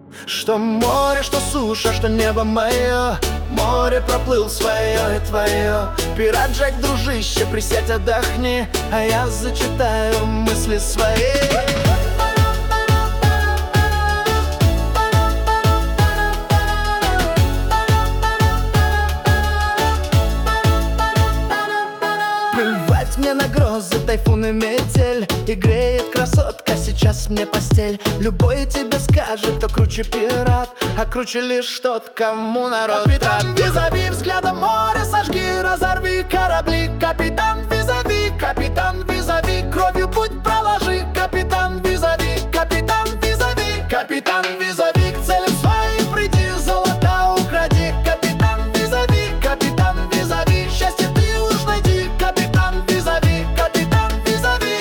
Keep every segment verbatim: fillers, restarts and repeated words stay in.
Что море, что суша, что небо мое. Море проплыл свое и твое. Пират Джек, дружище, присядь, отдохни, а я зачитаю мысли свои. Плевать мне на грозы, тайфун и метель, и греет красотка сейчас мне постель. Любой тебе скажет, кто круче пират, а круче лишь тот, кому народ. Капитан визави, взглядом море сожги, разорви корабли. Капитан визави, капитан визави, кровью путь проложи. Капитан визави, капитан визави, капитан визави, к целям своим приди, золота укради. Капитан визави, капитан визави, счастье ты уж найди. Капитан визави, капитан визави.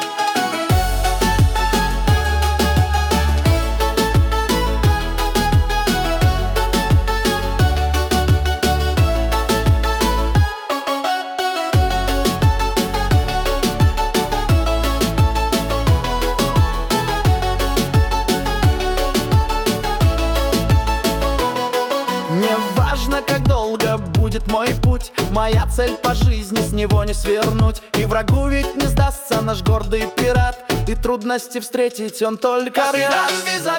Не важно, как долго будет мой путь, моя цель по жизни, с него не свернуть. И врагу ведь не сдастся наш гордый пират, и трудности встретить он только рад.